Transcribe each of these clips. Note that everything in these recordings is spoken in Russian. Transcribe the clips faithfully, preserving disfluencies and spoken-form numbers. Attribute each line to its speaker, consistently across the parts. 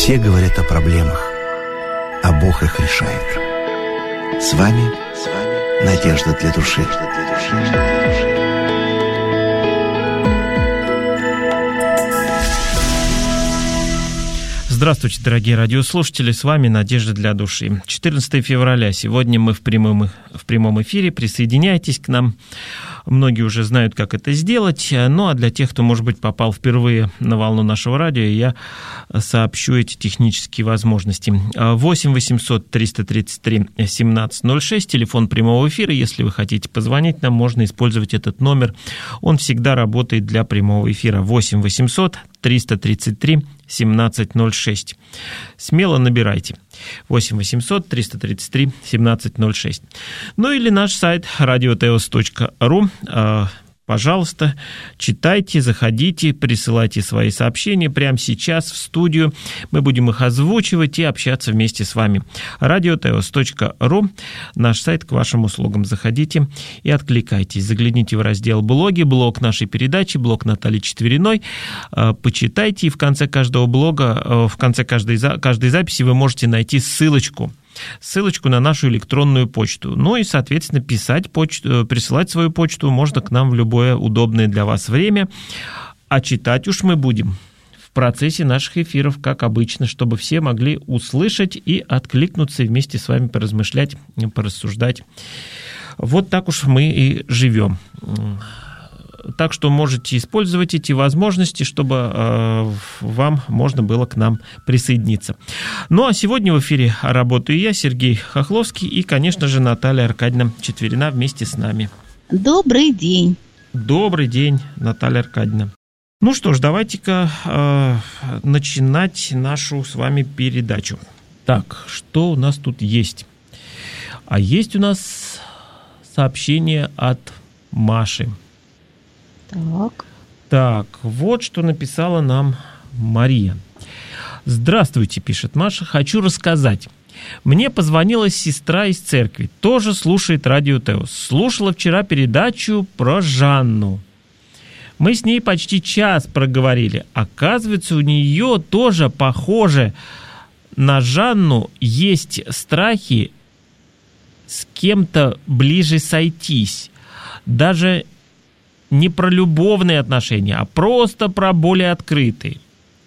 Speaker 1: Все говорят о проблемах, а Бог их решает. С вами, с вами Надежда для души.
Speaker 2: Здравствуйте, дорогие радиослушатели, с вами Надежда для души. четырнадцатое февраля, сегодня мы в прямом, в прямом эфире, присоединяйтесь к нам. Многие уже знают, как это сделать, ну а для тех, кто, может быть, попал впервые на волну нашего радио, я сообщу эти технические возможности. восемь восемьсот триста тридцать три семнадцать ноль шесть, телефон прямого эфира, если вы хотите позвонить нам, можно использовать этот номер, он всегда работает для прямого эфира. восемь восемьсот триста тридцать три семнадцать ноль шесть. Смело набирайте. восемь восемьсот триста тридцать три семнадцать ноль шесть. Ну или наш сайт радио теос точка ру. Пожалуйста, читайте, заходите, присылайте свои сообщения прямо сейчас в студию. Мы будем их озвучивать и общаться вместе с вами. радио теос точка ру, наш сайт к вашим услугам. Заходите и откликайтесь. Загляните в раздел «Блоги», блог нашей передачи, блог Натальи Четвериной. Почитайте, и в конце каждого блога, в конце каждой, каждой записи вы можете найти ссылочку. ссылочку на нашу электронную почту. Ну и, соответственно, писать почту, присылать свою почту можно к нам в любое удобное для вас время. А читать уж мы будем в процессе наших эфиров, как обычно, чтобы все могли услышать и откликнуться, и вместе с вами поразмышлять, порассуждать. Вот так уж мы и живем. Так что можете использовать эти возможности, чтобы э, вам можно было к нам присоединиться. Ну, а сегодня в эфире работаю я, Сергей Хохловский, и, конечно же, Наталья Аркадьевна Четверина вместе с нами.
Speaker 3: Добрый день.
Speaker 2: Добрый день, Наталья Аркадьевна. Ну что ж, давайте-ка э, начинать нашу с вами передачу. Так, что у нас тут есть? А есть у нас сообщение от Маши.
Speaker 3: Так.
Speaker 2: Так, вот что написала нам Мария. Здравствуйте, пишет Маша, хочу рассказать. Мне позвонила сестра из церкви, тоже слушает радио Теос. Слушала вчера передачу про Жанну. Мы с ней почти час проговорили. Оказывается, у нее тоже, похоже на Жанну, есть страхи с кем-то ближе сойтись. Даже не про любовные отношения, а просто про более открытые.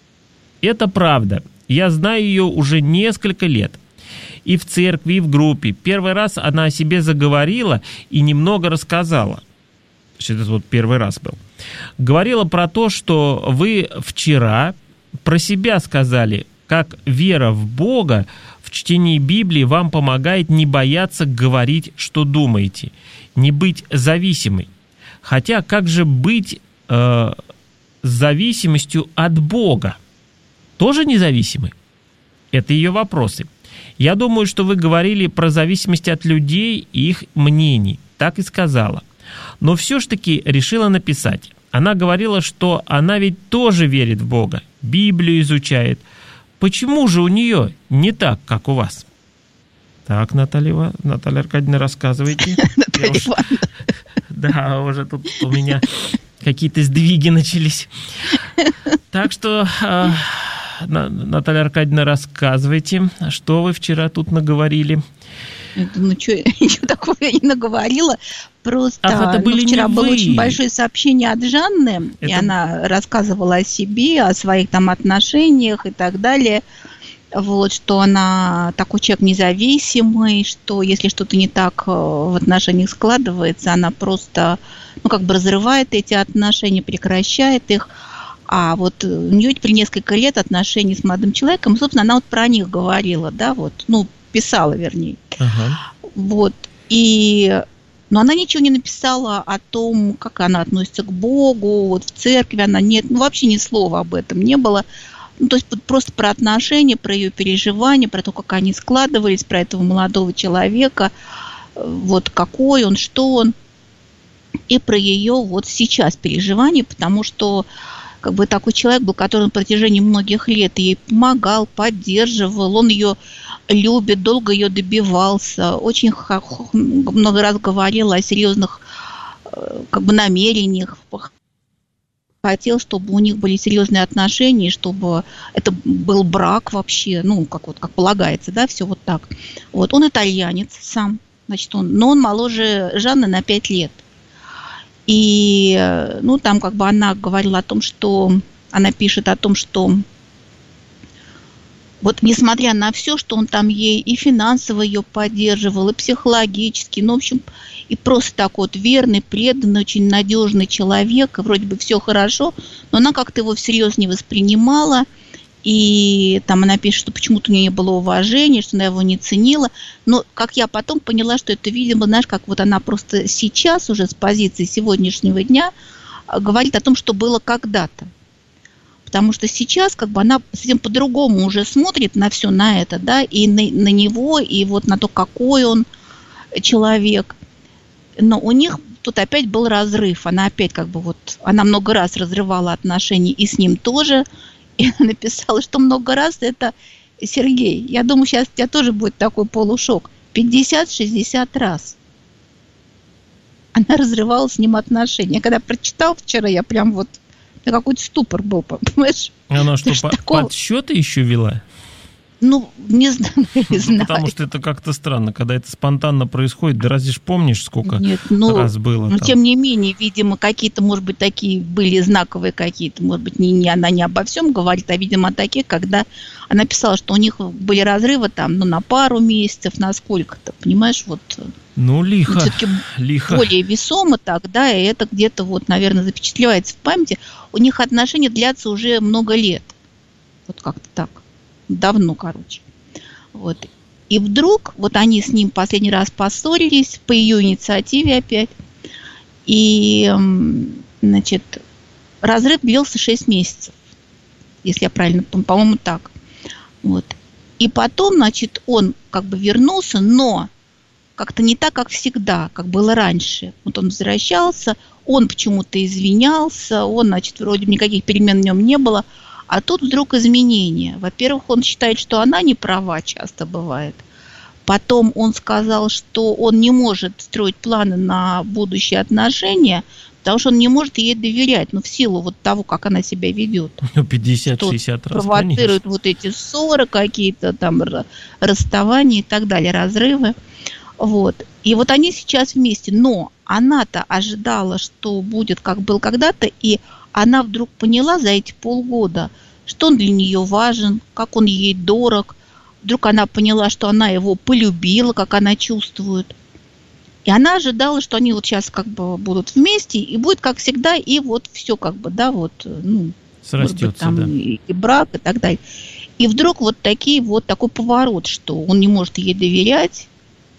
Speaker 2: Это правда. Я знаю ее уже несколько лет. И в церкви, и в группе. Первый раз она о себе заговорила и немного рассказала. Это вот первый раз был. Говорила про то, что вы вчера про себя сказали, как вера в Бога в чтении Библии вам помогает не бояться говорить, что думаете, не быть зависимой. Хотя как же быть э, с зависимостью от Бога? Тоже независимы? Это ее вопросы. Я думаю, что вы говорили про зависимость от людей и их мнений. Так и сказала. Но все ж таки решила написать. Она говорила, что она ведь тоже верит в Бога, Библию изучает. Почему же у нее не так, как у вас? Так, Наталья, Наталья Аркадьевна, рассказывайте.
Speaker 3: Наталья Ивановна.
Speaker 2: Да, уже тут у меня какие-то сдвиги начались. Так что, э, Наталья Аркадьевна, рассказывайте, что вы вчера тут наговорили.
Speaker 3: Ну, что, ничего такого я не наговорила. Просто
Speaker 2: Ах, это были
Speaker 3: ну, вчера
Speaker 2: не
Speaker 3: было
Speaker 2: вы.
Speaker 3: очень большое сообщение от Жанны, это... и она рассказывала о себе, о своих там отношениях и так далее. Вот, что она такой человек независимый, что если что-то не так в отношениях складывается, она просто, ну, как бы разрывает эти отношения, прекращает их. А вот у нее теперь несколько лет отношений с молодым человеком, собственно, она вот про них говорила, да, вот, ну, писала, вернее. Ага. Вот, и... Но она ничего не написала о том, как она относится к Богу, вот в церкви она нет, ну, вообще ни слова об этом не было. Ну, то есть просто про отношения, про ее переживания, про то, как они складывались, про этого молодого человека, вот какой он, что он, и про ее вот сейчас переживания, потому что как бы такой человек был, который на протяжении многих лет ей помогал, поддерживал, он ее любит, долго ее добивался, очень много раз говорил о серьезных как бы намерениях, хотел, чтобы у них были серьезные отношения, чтобы это был брак вообще, ну, как вот, как полагается, да, все вот так. Вот, он итальянец сам, значит, он, но он моложе Жанны на пять лет. И, ну, там как бы она говорила о том, что, она пишет о том, что вот несмотря на все, что он там ей и финансово ее поддерживал, и психологически, ну, в общем, и просто так вот верный, преданный, очень надежный человек, и вроде бы все хорошо, но она как-то его всерьез не воспринимала, и там она пишет, что почему-то у нее не было уважения, что она его не ценила, но как я потом поняла, что это, видимо, знаешь, как вот она просто сейчас уже с позиции сегодняшнего дня говорит о том, что было когда-то. Потому что сейчас как бы она совсем по-другому уже смотрит на все на это, да, и на, на него, и вот на то, какой он человек. Но у них тут опять был разрыв. Она опять как бы вот, она много раз разрывала отношения и с ним тоже. И она написала, что много раз это Сергей. Я думаю, сейчас у тебя тоже будет такой полушок. пятьдесят-шестьдесят раз. Она разрывала с ним отношения. Я когда прочитала вчера, я прям вот какой-то ступор был, понимаешь?
Speaker 2: Она что, по- такого... подсчеты еще вела?
Speaker 3: Ну, не знаю, не знаю.
Speaker 2: Потому что это как-то странно, когда это спонтанно происходит. Да разве ж помнишь, сколько
Speaker 3: Нет, ну,
Speaker 2: раз было?
Speaker 3: Но
Speaker 2: там?
Speaker 3: Тем не менее, видимо, какие-то, может быть, такие были знаковые какие-то, может быть, не, не, она не обо всем говорит, а, видимо, такие, когда она писала, что у них были разрывы там, ну, на пару месяцев, на сколько-то, понимаешь, вот.
Speaker 2: Ну, лихо,
Speaker 3: ну, все-таки
Speaker 2: лихо.
Speaker 3: Более весомо так, да, и это где-то вот, наверное, запечатлевается в памяти. У них отношения длятся уже много лет. Вот как-то так. Давно, короче. Вот. И вдруг, вот они с ним последний раз поссорились, по ее инициативе опять. И, значит, разрыв длился шесть месяцев. Если я правильно помню, по-моему, так. Вот. И потом, значит, он как бы вернулся, но как-то не так, как всегда, как было раньше. Вот он возвращался, он почему-то извинялся, он, значит, вроде никаких перемен в нем не было. А тут вдруг изменения. Во-первых, он считает, что она не права, часто бывает. Потом он сказал, что он не может строить планы на будущие отношения, потому что он не может ей доверять, ну, в силу вот того, как она себя ведет.
Speaker 2: Ну, пятьдесят-шестьдесят раз,
Speaker 3: провоцирует, конечно. Вот эти ссоры какие-то, там, расставания и так далее, разрывы. Вот. И вот они сейчас вместе. Но она-то ожидала, что будет, как был когда-то, и она вдруг поняла за эти полгода, что он для нее важен, как он ей дорог. Вдруг она поняла, что она его полюбила, как она чувствует. И она ожидала, что они вот сейчас как бы будут вместе, и будет как всегда, и вот все как бы, да, вот, ну,
Speaker 2: срастется,
Speaker 3: быть, там,
Speaker 2: да.
Speaker 3: И, и брак, и так далее. И вдруг вот такие, вот такой поворот, что он не может ей доверять.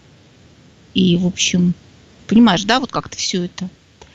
Speaker 3: И, в общем, понимаешь, да, вот как-то все это.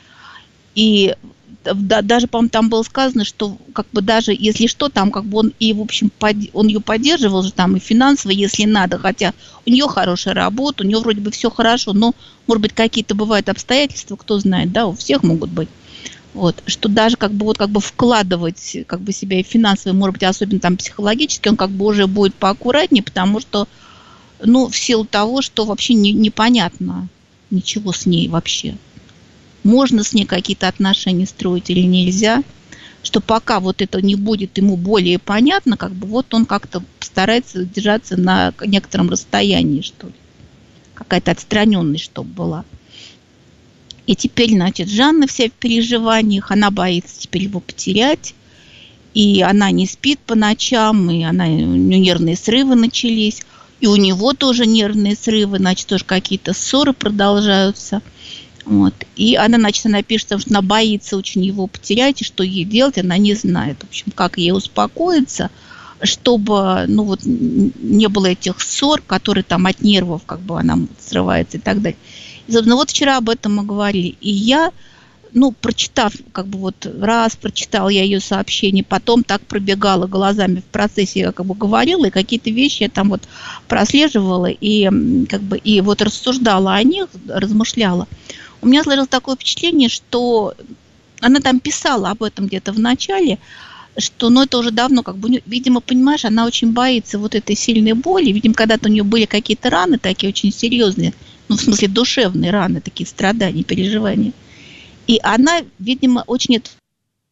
Speaker 3: И да, даже, по-моему, там было сказано, что как бы даже если что, там как бы он и, в общем, под, он ее поддерживал же там и финансово, если надо, хотя у нее хорошая работа, у нее вроде бы все хорошо, но, может быть, какие-то бывают обстоятельства, кто знает, да, у всех могут быть. Вот, что даже как бы вот как бы вкладывать как бы себя и финансово, может быть, особенно там психологически, он как бы уже будет поаккуратнее, потому что, ну, в силу того, что вообще не, непонятно ничего с ней вообще. Можно с ней какие-то отношения строить или нельзя, что пока вот это не будет ему более понятно, как бы вот он как-то старается держаться на некотором расстоянии, что ли. Какая-то отстраненность, чтобы была. И теперь, значит, Жанна вся в переживаниях, она боится теперь его потерять, и она не спит по ночам, и она, у нее нервные срывы начались, и у него тоже нервные срывы, значит, тоже какие-то ссоры продолжаются. Вот. И она, значит, она пишет, что она боится очень его потерять, и что ей делать, она не знает. В общем, как ей успокоиться, чтобы, ну, вот, не было этих ссор, которые там от нервов, как бы, она срывается и так далее. И, собственно, вот вчера об этом мы говорили. И я, ну, прочитав, как бы, вот, раз прочитала я ее сообщение, потом так пробегала глазами в процессе, я, как бы, говорила, и какие-то вещи я там вот прослеживала, и, как бы, и вот рассуждала о них, размышляла. У меня сложилось такое впечатление, что она там писала об этом где-то в начале, что, ну, это уже давно, как бы, видимо, понимаешь, она очень боится вот этой сильной боли. Видимо, когда-то у нее были какие-то раны такие очень серьезные, ну, в смысле, душевные раны, такие страдания, переживания. И она, видимо, очень это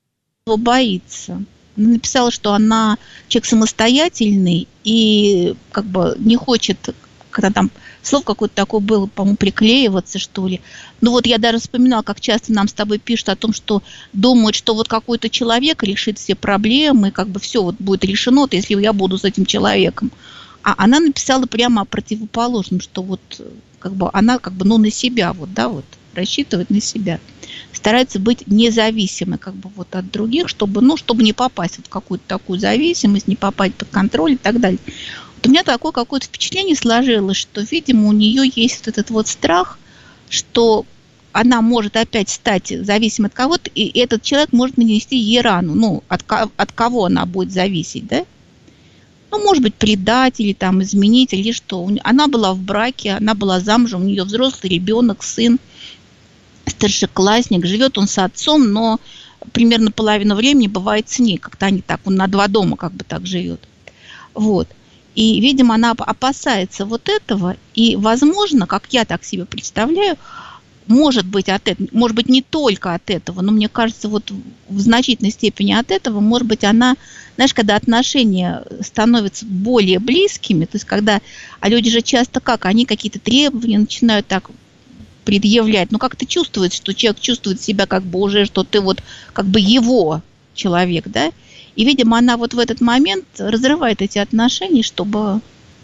Speaker 3: боится. Она написала, что она человек самостоятельный и как бы не хочет, когда там слово какое-то такое было, по-моему, приклеиваться, что ли. Ну вот я даже вспоминала, как часто нам с тобой пишут о том, что думают, что вот какой-то человек решит все проблемы, как бы все вот будет решено, если я буду с этим человеком. А она написала прямо о противоположном, что вот как бы она как бы ну на себя вот, да, вот рассчитывает на себя, старается быть независимой как бы вот от других, чтобы ну чтобы не попасть вот в какую-то такую зависимость, не попасть под контроль и так далее. Вот у меня такое какое-то впечатление сложилось, что, видимо, у нее есть вот этот вот страх, что она может опять стать зависимой от кого-то, и этот человек может нанести ей рану. Ну, от, от кого она будет зависеть, да? Ну, может быть, предатель, там, изменитель, или что. Она была в браке, она была замужем, у нее взрослый ребенок, сын, старшеклассник, живет он с отцом, но примерно половину времени бывает с ней, как-то они так, он на два дома как бы так живет. Вот. И, видимо, она опасается вот этого, и, возможно, как я так себе представляю, может быть, от этого, может быть, не только от этого, но мне кажется, вот в значительной степени от этого, может быть, она, знаешь, когда отношения становятся более близкими, то есть когда, а люди же часто как, они какие-то требования начинают так предъявлять, ну как ты чувствуешь, что человек чувствует себя как бы уже, что ты вот как бы его человек, да, и, видимо, она вот в этот момент разрывает эти отношения, чтобы...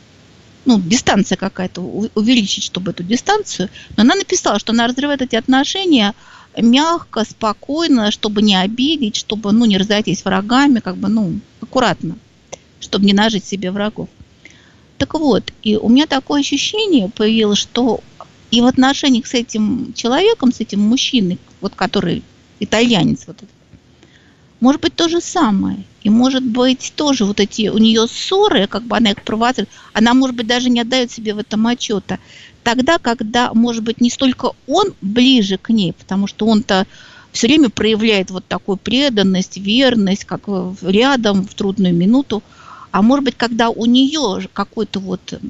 Speaker 3: ну, дистанция какая-то, увеличить, чтобы эту дистанцию. Но она написала, что она разрывает эти отношения мягко, спокойно, чтобы не обидеть, чтобы, ну, не разойтись врагами, как бы, ну, аккуратно, чтобы не нажить себе врагов. Так вот, и у меня такое ощущение появилось, что и в отношениях с этим человеком, с этим мужчиной, вот который итальянец, вот этот, может быть, то же самое. И, может быть, тоже вот эти у нее ссоры, как бы она их провоцирует, она, может быть, даже не отдает себе в этом отчета. Тогда, когда, может быть, не столько он ближе к ней, потому что он-то все время проявляет вот такую преданность, верность, как рядом в трудную минуту, а может быть, когда у нее какой-то вот,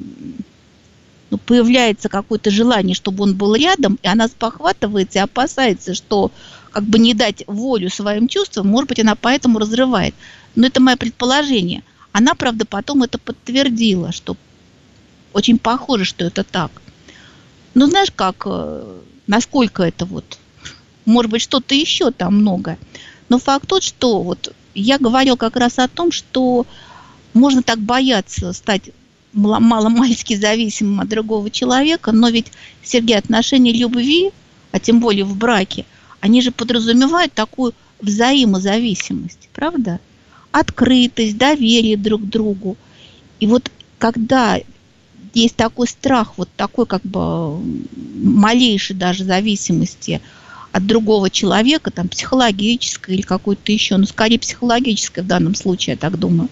Speaker 3: ну, появляется какое-то желание, чтобы он был рядом, и она спохватывается и опасается, что как бы не дать волю своим чувствам, может быть, она поэтому разрывает. Но это мое предположение. Она, правда, потом это подтвердила, что очень похоже, что это так. Но знаешь, как, насколько это вот, может быть, что-то еще там много. Но факт тот, что вот я говорила как раз о том, что можно так бояться стать маломальски зависимым от другого человека, но ведь, Сергей, отношения любви, а тем более в браке, они же подразумевают такую взаимозависимость, правда? Открытость, доверие друг к другу. И вот когда есть такой страх, вот такой как бы малейшей даже зависимости от другого человека, там психологической или какой-то еще, ну скорее психологической в данном случае, я так думаю,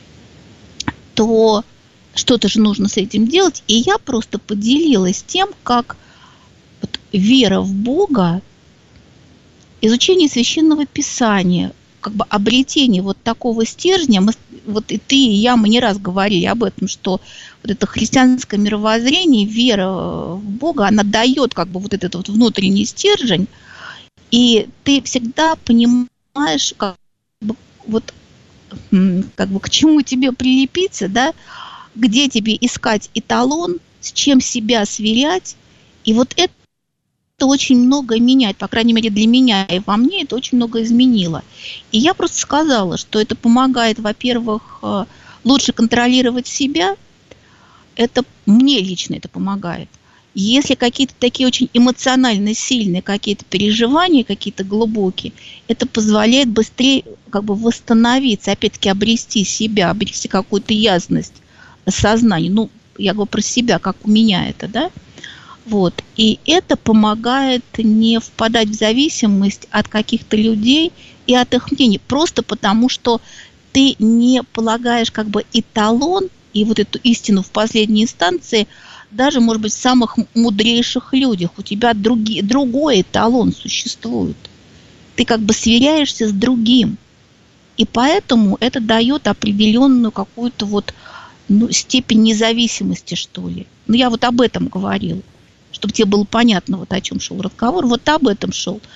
Speaker 3: то что-то же нужно с этим делать. И я просто поделилась тем, как вот вера в Бога, изучение Священного Писания, как бы обретение вот такого стержня, мы, вот и ты, и я, мы не раз говорили об этом, что вот это христианское мировоззрение, вера в Бога, она дает как бы вот этот вот внутренний стержень, и ты всегда понимаешь, как бы, вот, как бы к чему тебе прилепиться, да, где тебе искать эталон, с чем себя сверять, и вот это это очень много меняет, по крайней мере для меня и во мне это очень много изменило. И я просто сказала, что это помогает, во-первых, лучше контролировать себя, это мне лично это помогает. Если какие-то такие очень эмоционально сильные какие-то переживания, какие-то глубокие, это позволяет быстрее как бы восстановиться, опять-таки обрести себя, обрести какую-то ясность сознания. Ну, я говорю про себя, как у меня это, да? Вот. И это помогает не впадать в зависимость от каких-то людей и от их мнений, просто потому что ты не полагаешь как бы эталон и вот эту истину в последней инстанции даже, может быть, в самых мудрейших людях. У тебя други, другой эталон существует. Ты как бы сверяешься с другим. И поэтому это дает определенную какую-то вот, ну, степень независимости, что ли. Ну, я вот об этом говорила. Чтобы тебе было понятно, вот о чем шел разговор, вот об этом шел.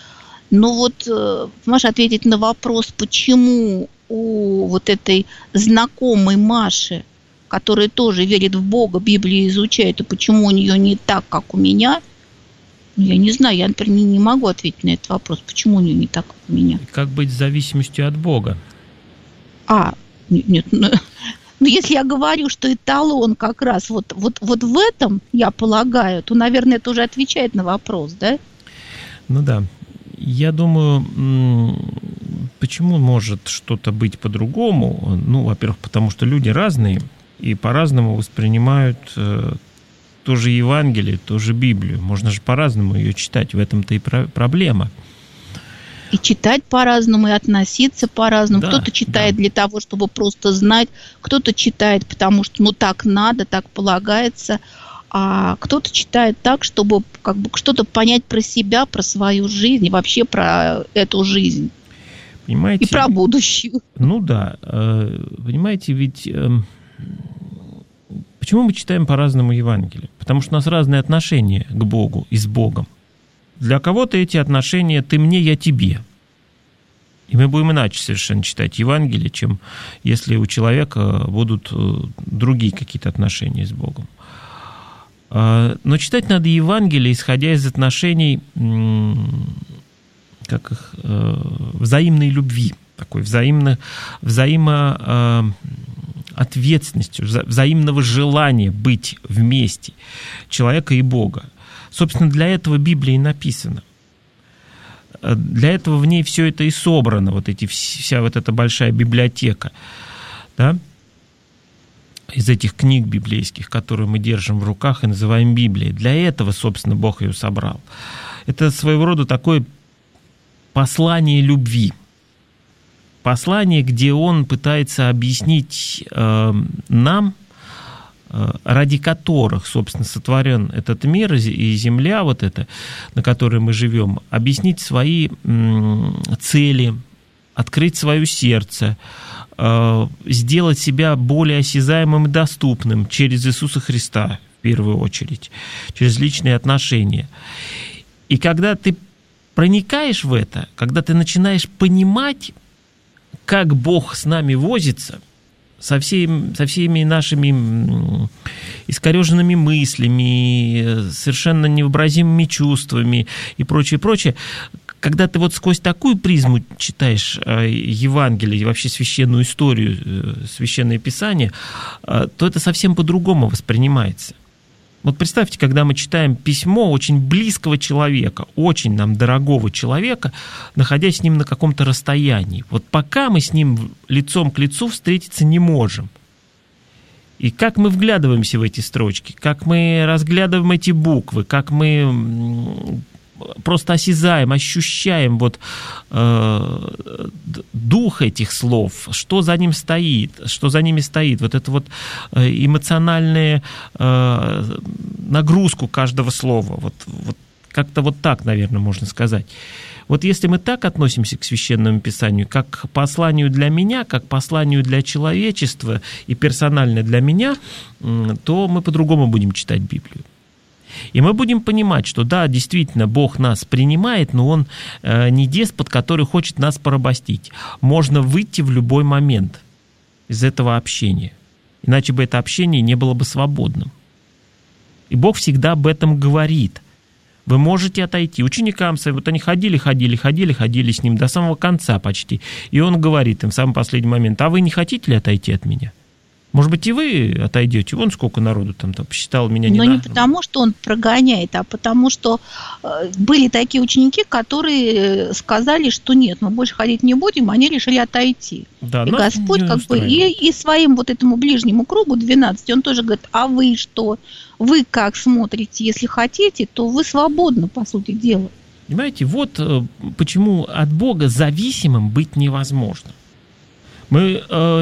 Speaker 3: Ну вот, можешь ответить на вопрос, почему у вот этой знакомой Маши, которая тоже верит в Бога, Библию изучает, и почему у нее не так, как у меня? Я не знаю, я, например, не могу ответить на этот вопрос, почему у нее не так, как у меня.
Speaker 2: Как быть с зависимостью от Бога?
Speaker 3: А, нет, нет, ну, ну если я говорю, что эталон как раз вот, вот, вот в этом, я полагаю, то, наверное, это уже отвечает на вопрос, да?
Speaker 2: Ну да. Я думаю, почему может что-то быть по-другому? Ну, во-первых, потому что люди разные и по-разному воспринимают тоже Евангелие, тоже Библию. Можно же по-разному ее читать, в этом-то и проблема.
Speaker 3: И читать по-разному, и относиться по-разному. Да, кто-то читает да. для того, чтобы просто знать, кто-то читает, потому что ну так надо, так полагается. А кто-то читает так, чтобы как бы что-то понять про себя, про свою жизнь и вообще про эту жизнь.
Speaker 2: Понимаете?
Speaker 3: И про будущее.
Speaker 2: Ну да. Понимаете, ведь почему мы читаем по-разному Евангелие? Потому что у нас разные отношения к Богу и с Богом. Для кого-то эти отношения «ты мне, я тебе». И мы будем иначе совершенно читать Евангелие, чем если у человека будут другие какие-то отношения с Богом. Но читать надо Евангелие, исходя из отношений, как их, взаимной любви, такой взаимно, взаимоответственностью, взаимного желания быть вместе человека и Бога. Собственно, для этого Библия и написана. Для этого в ней все это и собрано, вот эти, вся вот эта большая библиотека, да? Из этих книг библейских, которые мы держим в руках и называем Библией. Для этого, собственно, Бог ее собрал. Это своего рода такое послание любви. Послание, где Он пытается объяснить э, нам, э, ради которых, собственно, сотворен этот мир и земля, вот эта, на которой мы живем, объяснить свои э, цели, открыть свое сердце, сделать себя более осязаемым и доступным через Иисуса Христа, в первую очередь, через личные отношения. И когда ты проникаешь в это, когда ты начинаешь понимать, как Бог с нами возится, со всеми, со всеми нашими искореженными мыслями, совершенно невообразимыми чувствами и прочее, прочее, когда ты вот сквозь такую призму читаешь Евангелие и вообще священную историю, священное Писание, то это совсем по-другому воспринимается. Вот представьте, когда мы читаем письмо очень близкого человека, очень нам дорогого человека, находясь с ним на каком-то расстоянии. Вот пока мы с ним лицом к лицу встретиться не можем. И как мы вглядываемся в эти строчки, как мы разглядываем эти буквы, как мы просто осязаем, ощущаем вот, э, дух этих слов, что за ним стоит, что за ними стоит, вот эту вот эмоциональную э, нагрузку каждого слова, вот, вот как-то вот так, наверное, можно сказать. Вот если мы так относимся к Священному Писанию, как к посланию для меня, как к посланию для человечества и персонально для меня, то мы по-другому будем читать Библию. И мы будем понимать, что да, действительно, Бог нас принимает, но Он э, не деспот, который хочет нас порабостить. Можно выйти в любой момент из этого общения. Иначе бы это общение не было бы свободным. И Бог всегда об этом говорит. Вы можете отойти. Ученикам своим, вот они ходили, ходили, ходили, ходили с Ним до самого конца почти. И Он говорит им в самый последний момент: а вы не хотите ли отойти от Меня? Может быть, и вы отойдете. Вон сколько народу там, там посчитал меня не
Speaker 3: Но
Speaker 2: надо.
Speaker 3: не потому, что Он прогоняет, а потому, что э, были такие ученики, которые сказали, что нет, мы больше ходить не будем, они решили отойти. Да, и Господь как бы и, и своим вот этому ближнему кругу двенадцати, Он тоже говорит: а вы что? Вы как смотрите? Если хотите, то вы свободны, по сути дела.
Speaker 2: Понимаете, вот почему от Бога зависимым быть невозможно. Мы,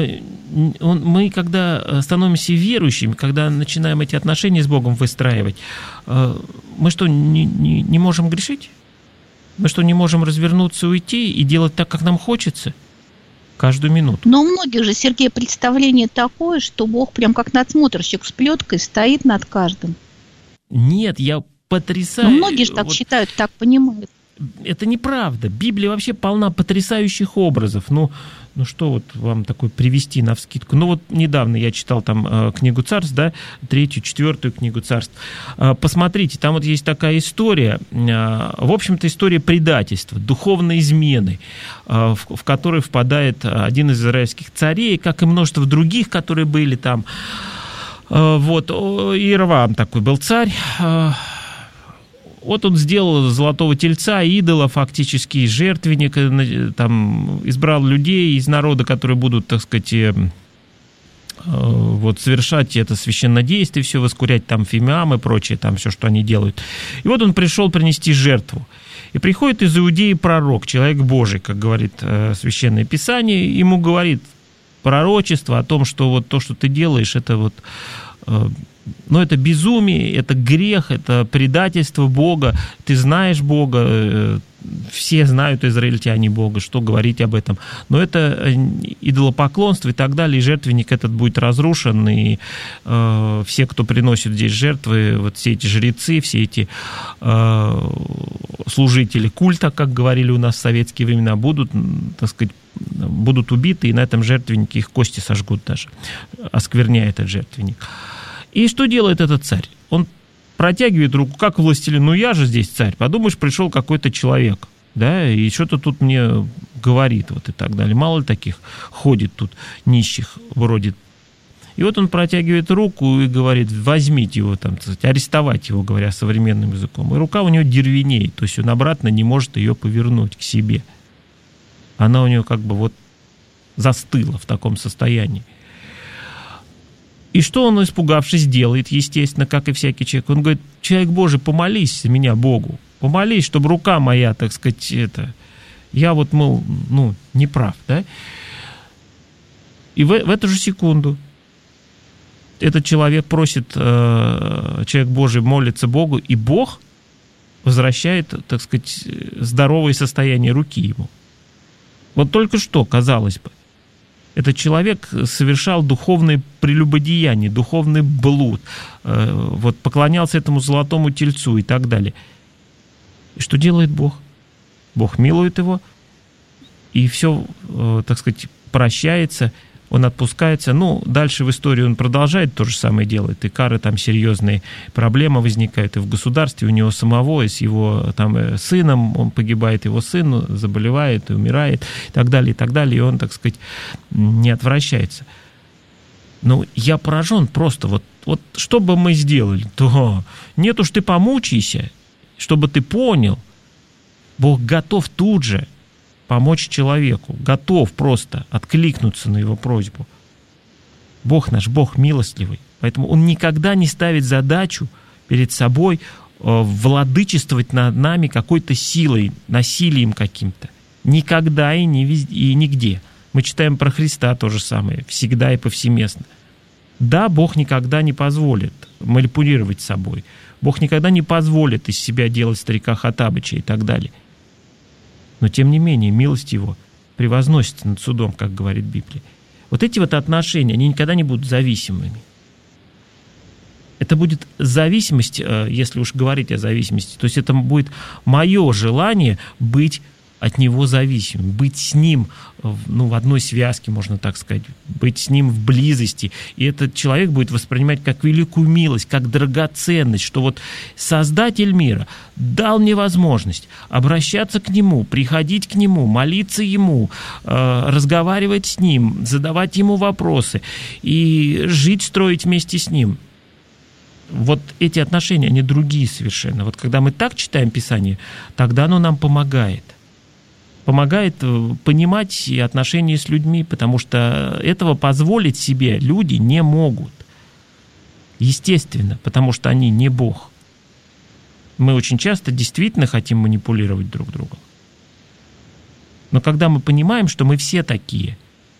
Speaker 2: мы, когда становимся верующими, когда начинаем эти отношения с Богом выстраивать, мы что, не, не, не можем грешить? Мы что, не можем развернуться, уйти и делать так, как нам хочется? Каждую минуту.
Speaker 3: Но у многих же, Сергей, представление такое, что Бог прям как надсмотрщик с плеткой стоит над каждым.
Speaker 2: Нет, я потрясаю.
Speaker 3: Но многие же так вот считают, так понимают.
Speaker 2: это неправда. Библия вообще полна потрясающих образов. Ну, ну что вот вам такое привести навскидку? Ну вот недавно я читал там э, книгу Царств, да, третью, четвертую книгу Царств. Э, посмотрите, там вот есть такая история, э, в общем-то история предательства, духовной измены, э, в, в которой впадает один из израильских царей, как и множество других, которые были там. Э, вот, Иеровоам такой был царь. Э, Вот он сделал золотого тельца, идола, фактически жертвенник, там, избрал людей из народа, которые будут, так сказать, вот, совершать это священнодействие, все воскурять там фимиам и прочее, там все, что они делают. И вот он пришел принести жертву. И приходит из Иудеи пророк, человек Божий, как говорит Священное Писание, ему говорит пророчество о том, что вот то, что ты делаешь, это вот... Но это безумие, это грех, это предательство Бога. Ты знаешь Бога, все знают, израильтяне, Бога, что говорить об этом. Но это идолопоклонство и так далее, и жертвенник этот будет разрушен, и э, все, кто приносит здесь жертвы, вот все эти жрецы, все эти э, служители культа, как говорили у нас в советские времена, будут, так сказать, будут убиты, и на этом жертвеннике их кости сожгут даже, оскверняя этот жертвенник. И что делает этот царь? Он протягивает руку, как властелин, ну я же здесь царь, подумаешь, пришел какой-то человек, да, и что-то тут мне говорит, вот и так далее. Мало ли таких ходит тут нищих вроде. И вот он протягивает руку и говорит, возьмите его, там, так сказать, арестовать его, говоря современным языком. И рука у него деревенеет, то есть он обратно не может ее повернуть к себе. Она у него как бы вот застыла в таком состоянии. И что он, испугавшись, делает, естественно, как и всякий человек? Он говорит, человек Божий, помолись за меня Богу, помолись, чтобы рука моя, так сказать, это, я вот, мол, ну, не прав, да? И в, в эту же секунду этот человек просит, э, человек Божий молится Богу, и Бог возвращает, так сказать, здоровое состояние руки ему. Вот только что, казалось бы, этот человек совершал духовное прелюбодеяние, духовный блуд, вот, поклонялся этому золотому тельцу и так далее. И что делает Бог? Бог милует его, и все, так сказать, прощается, он отпускается. Ну, дальше в истории он продолжает то же самое делать, и кары там серьезные проблемы возникают и в государстве, у него самого, и с его там сыном, он погибает, его сын заболевает и умирает, и так далее, и так далее, и он, так сказать, не отвращается. Ну, я поражен просто, вот, вот что бы мы сделали, то нет уж ты помучайся, чтобы ты понял, Бог готов тут же помочь человеку, готов просто откликнуться на его просьбу. Бог наш, Бог милостливый, поэтому Он никогда не ставит задачу перед собой владычествовать над нами какой-то силой, насилием каким-то. Никогда и, не везде, и нигде. Мы читаем про Христа то же самое, всегда и повсеместно. Да, Бог никогда не позволит манипулировать собой. Бог никогда не позволит из себя делать старика Хоттабыча и так далее. Но, тем не менее, милость Его превозносится над судом, как говорит Библия. Вот эти вот отношения, они никогда не будут зависимыми. Это будет зависимость, если уж говорить о зависимости, то есть это будет мое желание быть от Него зависимым, быть с Ним, ну, в одной связке, можно так сказать, быть с Ним в близости. И этот человек будет воспринимать как великую милость, как драгоценность, что вот Создатель мира дал мне возможность обращаться к Нему, приходить к Нему, молиться Ему, разговаривать с Ним, задавать Ему вопросы и жить, строить вместе с Ним. Вот эти отношения, они другие совершенно. Вот когда мы так читаем Писание, тогда оно нам помогает. Помогает понимать отношения с людьми, потому что этого позволить себе люди не могут. Естественно, потому что они не Бог. Мы очень часто действительно хотим манипулировать друг другом. Но когда мы понимаем, что мы все такие,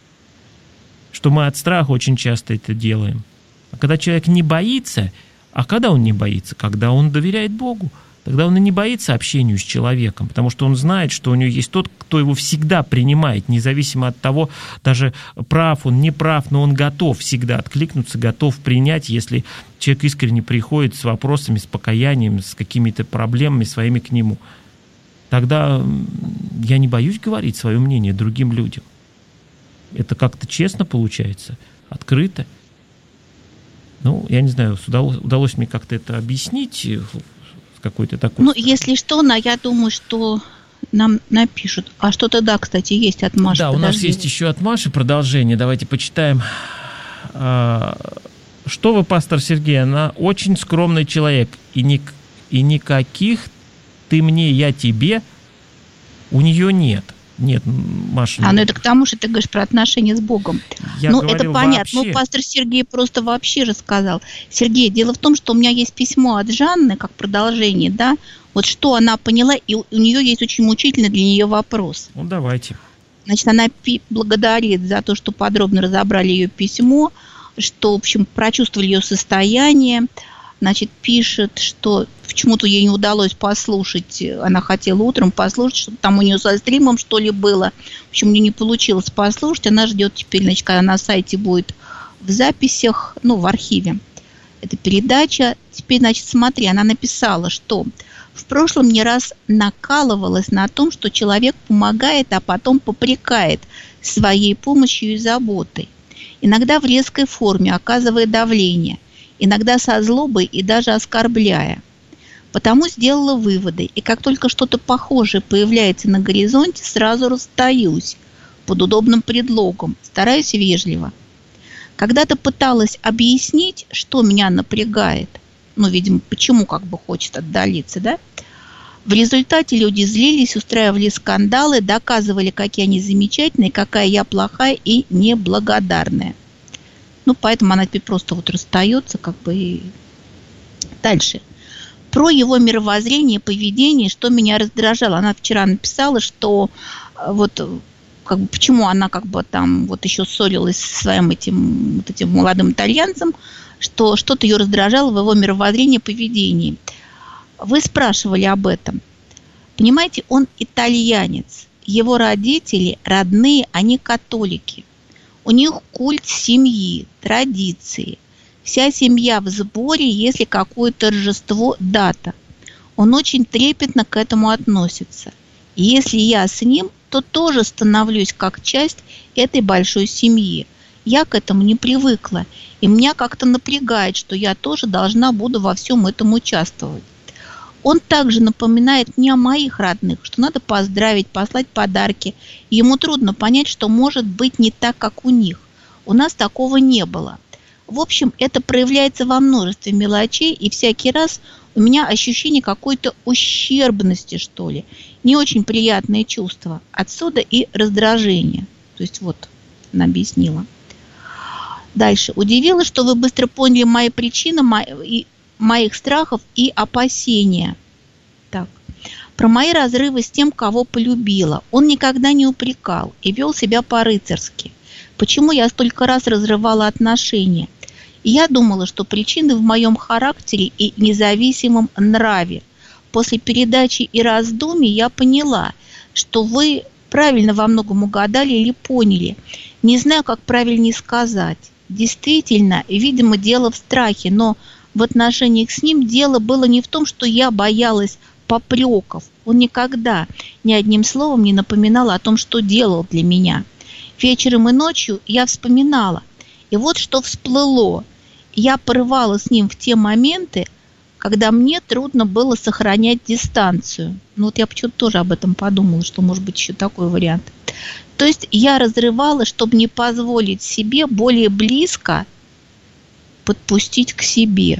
Speaker 2: что мы от страха очень часто это делаем, а когда человек не боится, а когда он не боится? Когда он доверяет Богу. Тогда он и не боится общению с человеком, потому что он знает, что у него есть тот, кто его всегда принимает, независимо от того, даже прав он, не прав, но он готов всегда откликнуться, готов принять, если человек искренне приходит с вопросами, с покаянием, с какими-то проблемами своими к нему. тогда я не боюсь говорить свое мнение другим людям. Это как-то честно получается, открыто. Ну, я не знаю, удалось, удалось мне как-то это объяснить с какой-то такой...
Speaker 3: Ну, если что, на, я думаю, что нам напишут. А что-то, да, кстати, есть от Маши.
Speaker 2: Да,
Speaker 3: Подожди.
Speaker 2: У нас есть еще от Маши продолжение. Давайте почитаем. Что вы, пастор Сергей, она очень скромный человек, и, ни, и никаких ты мне, я тебе у нее нет. Нет, Маша.
Speaker 3: А, ну это к тому, что ты говоришь про отношения с Богом.
Speaker 2: Я
Speaker 3: ну, это понятно.
Speaker 2: Вообще...
Speaker 3: Ну, пастор Сергей просто вообще рассказал. Сергей, дело в том, что у меня есть письмо от Жанны, как продолжение, да, вот что она поняла, и у нее есть очень мучительный для нее вопрос.
Speaker 2: Ну, давайте.
Speaker 3: Значит, она пи- благодарит за то, что подробно разобрали ее письмо, что, в общем, прочувствовали ее состояние. Значит, пишет, что почему-то ей не удалось послушать, она хотела утром послушать, что там у нее со стримом что ли было. В общем, мне не получилось послушать. Она ждет теперь, значит, когда на сайте будет в записях, ну, в архиве эта передача. Теперь, значит, смотри, она написала, что в прошлом не раз накалывалась на том, что человек помогает, а потом попрекает своей помощью и заботой. Иногда в резкой форме, оказывая давление. Иногда со злобой и даже оскорбляя. Потому сделала выводы, и как только что-то похожее появляется на горизонте, сразу расстаюсь под удобным предлогом, стараюсь вежливо. Когда-то пыталась объяснить, что меня напрягает, ну, видимо, почему как бы хочет отдалиться, да? В результате люди злились, устраивали скандалы, доказывали, какие они замечательные, какая я плохая и неблагодарная. Ну, поэтому она теперь просто вот расстается, как бы, и дальше. Про его мировоззрение, поведение, что меня раздражало. Она вчера написала, что вот, как бы, почему она, как бы, там, вот еще ссорилась со своим этим, вот этим молодым итальянцем, что что-то ее раздражало в его мировоззрении, поведении. Вы спрашивали об этом. Понимаете, он итальянец. Его родители, родные, они католики. У них культ семьи, традиции. Вся семья в сборе, если какое-то торжество, дата. Он очень трепетно к этому относится. И если я с ним, то тоже становлюсь как часть этой большой семьи. Я к этому не привыкла. И меня как-то напрягает, что я тоже должна буду во всем этом участвовать. Он также напоминает мне о моих родных, что надо поздравить, послать подарки. Ему трудно понять, что может быть не так, как у них. У нас такого не было. В общем, это проявляется во множестве мелочей, и всякий раз у меня ощущение какой-то ущербности, что ли. Не очень приятное чувство. Отсюда и раздражение. То есть вот, она объяснила. Дальше. Удивило, что вы быстро поняли мои причины, мои... моих страхов и опасения. Так. Про мои разрывы с тем, кого полюбила. Он никогда не упрекал и вел себя по-рыцарски. Почему я столько раз разрывала отношения? И я думала, что причины в моем характере и независимом нраве. После передачи и раздумий я поняла, что вы правильно во многом угадали или поняли. Не знаю, как правильнее сказать. Действительно, видимо, дело в страхе, но в отношениях с ним дело было не в том, что я боялась попреков. Он никогда ни одним словом не напоминал о том, что делал для меня. Вечером и ночью я вспоминала. И вот что всплыло. Я порывала с ним в те моменты, когда мне трудно было сохранять дистанцию. Ну вот я почему-то тоже об этом подумала, что может быть еще такой вариант. То есть я разрывала, чтобы не позволить себе более близко подпустить к себе.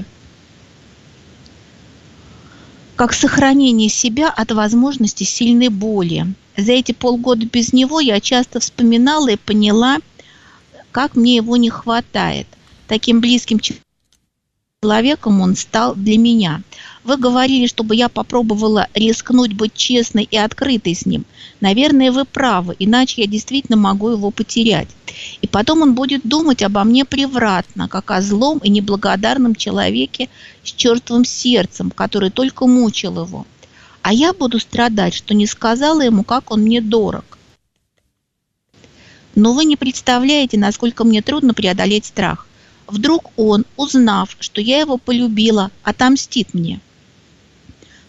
Speaker 3: Как сохранение себя от возможности сильной боли. За эти полгода без него я часто вспоминала и поняла, как мне его не хватает. Таким близким человеком он стал для меня. Вы говорили, чтобы я попробовала рискнуть быть честной и открытой с ним. Наверное, вы правы, иначе я действительно могу его потерять. И потом он будет думать обо мне превратно, как о злом и неблагодарном человеке с чертовым сердцем, который только мучил его. А я буду страдать, что не сказала ему, как он мне дорог. Но вы не представляете, насколько мне трудно преодолеть страх. Вдруг он, узнав, что я его полюбила, отомстит мне.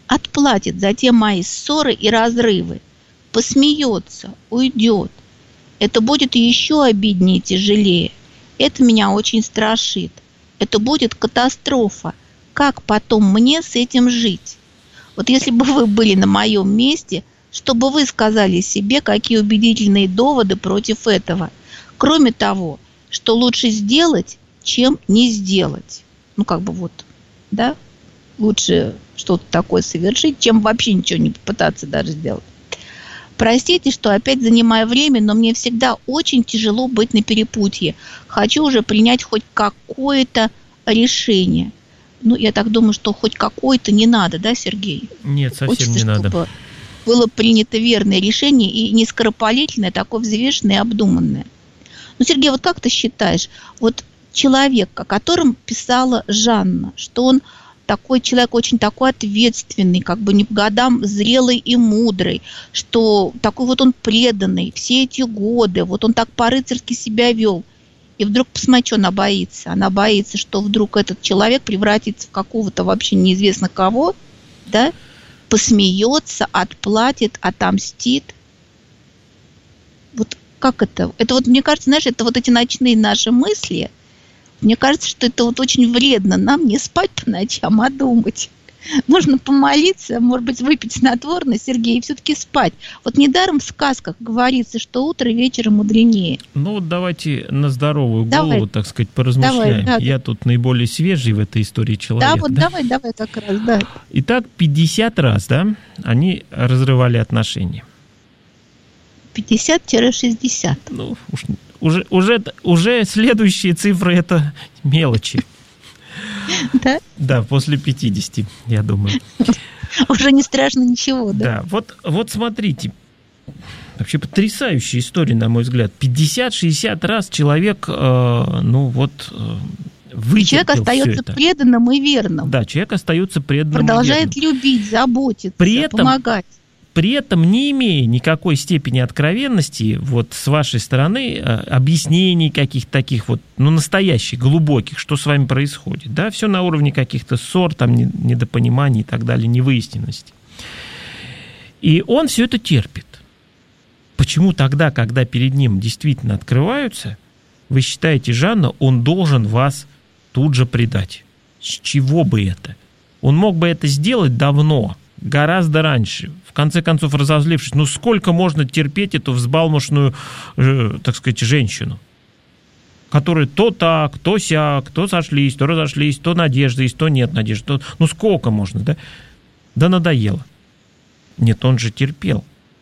Speaker 3: отплатит за те мои ссоры и разрывы, посмеется, уйдет. Это будет еще обиднее и тяжелее. Это меня очень страшит. Это будет катастрофа. Как потом мне с этим жить? Вот если бы вы были на моем месте, что бы вы сказали себе, какие убедительные доводы против этого? Кроме того, что лучше сделать, чем не сделать. Ну, как бы вот, да? Лучше что-то такое совершить, чем вообще ничего не попытаться даже сделать. Простите, что опять занимаю время, но мне всегда очень тяжело быть на перепутье. Хочу уже принять хоть какое-то решение. Ну, я так думаю, что хоть какое-то не надо, да, Сергей?
Speaker 2: Нет, совсем
Speaker 3: Хочется,
Speaker 2: не надо.
Speaker 3: Чтобы было принято верное решение и не скоропалительное, такое взвешенное и обдуманное. Ну, Сергей, вот как ты считаешь, вот человек, о котором писала Жанна, что он такой человек очень такой ответственный, как бы не по годам зрелый и мудрый, что такой вот он преданный все эти годы, вот он так по-рыцарски себя вел. И вдруг, посмотри, что она боится. Она боится, что вдруг этот человек превратится в какого-то вообще неизвестно кого, да, посмеется, отплатит, отомстит. Вот как это? Это вот, мне кажется, знаешь, это вот эти ночные наши мысли. Мне кажется, что это вот очень вредно нам не спать по ночам, а думать. Нужно помолиться, может быть, выпить снотворное, Сергей, и все-таки спать. Вот недаром в сказках говорится, что утро вечером мудренее.
Speaker 2: Ну вот давайте на здоровую голову, давай. так сказать, поразмышляем.
Speaker 3: Давай, да,
Speaker 2: Я тут наиболее свежий в этой истории человек.
Speaker 3: Да, вот да? давай, давай как раз, да.
Speaker 2: Итак, пятьдесят раз, да, они разрывали отношения.
Speaker 3: пятьдесят-шестьдесят.
Speaker 2: Ну, уж, уже, уже, уже следующие цифры – это мелочи.
Speaker 3: Да?
Speaker 2: Да, после пятидесяти, я думаю.
Speaker 3: Уже не страшно ничего, да?
Speaker 2: Да, вот, вот смотрите. Вообще потрясающая история, на мой взгляд. пятьдесят-шестьдесят раз человек, э, ну вот, э, вытерпел
Speaker 3: человек остается
Speaker 2: все это.
Speaker 3: преданным и верным.
Speaker 2: Да, человек остается преданным
Speaker 3: Продолжает
Speaker 2: и верным.
Speaker 3: любить, заботиться,
Speaker 2: при этом,
Speaker 3: помогать.
Speaker 2: При этом, не имея никакой степени откровенности, вот с вашей стороны, объяснений каких-то таких вот, ну, настоящих, глубоких, что с вами происходит, да, все на уровне каких-то ссор, там, недопониманий и так далее, невыясненности. И он все это терпит. Почему тогда, когда перед ним действительно открываются, вы считаете, Жанна, он должен вас тут же предать? С чего бы это? Он мог бы это сделать давно, гораздо раньше, в конце концов разозлившись. Ну, сколько можно терпеть эту взбалмошную, э, так сказать, женщину, которая то так, то сяк, то сошлись, то разошлись, то надежда есть, то нет надежды. То... Ну, сколько можно, да? Да надоело. Нет, он же терпел.